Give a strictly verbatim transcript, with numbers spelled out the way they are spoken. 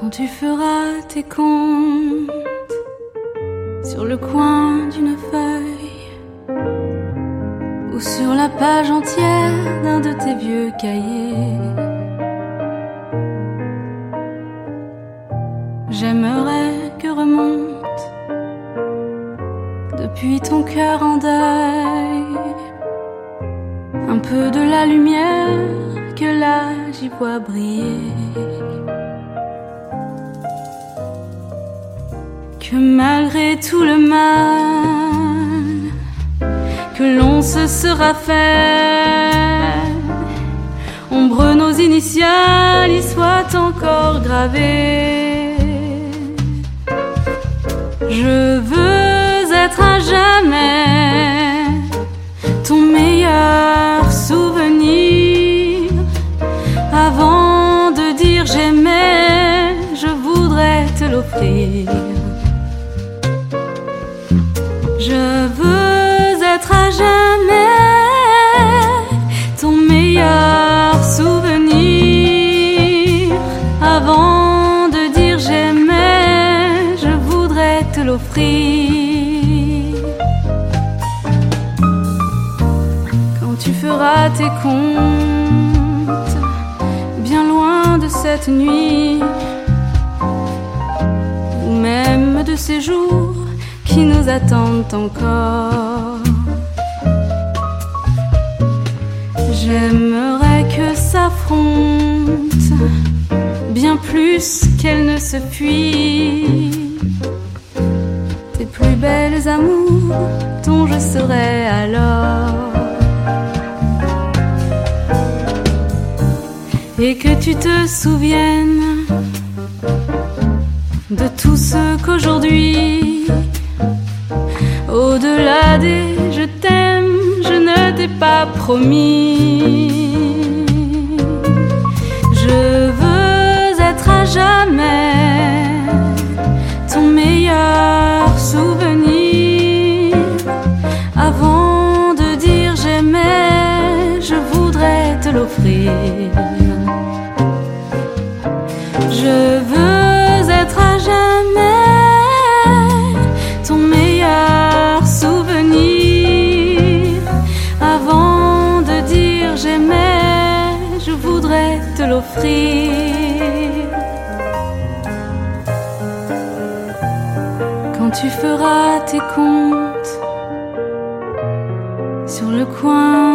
Quand tu feras tes comptes sur le coin d'une feuille ou sur la page entière d'un de tes vieux cahiers, j'aimerais que remonte depuis ton cœur en deuil un peu de la lumière que là j'y vois briller. Que malgré tout le mal que l'on se sera fait, ombre nos initiales y soient encore gravées. Je veux être à jamais ton meilleur souvenir. Avant de dire j'aimais, je voudrais te l'offrir. Je veux être à jamais ton meilleur souvenir. Avant de dire j'aimais, je voudrais te l'offrir. Quand tu feras tes comptes bien loin de cette nuit, ou même de ces jours qui nous attendent encore, j'aimerais que s'affrontent bien plus qu'elles ne se fuient tes plus belles amours dont je serai alors, et que tu te souviennes de tout ce qu'aujourd'hui, au-delà des je t'aime, je ne t'ai pas promis. Je veux être à jamais ton meilleur souvenir. Avant de dire j'aimais, je voudrais te l'offrir. Je veux être à jamais ton meilleur souvenir. Avant de dire j'aimais, je voudrais te l'offrir. Quand tu feras tes comptes sur le coin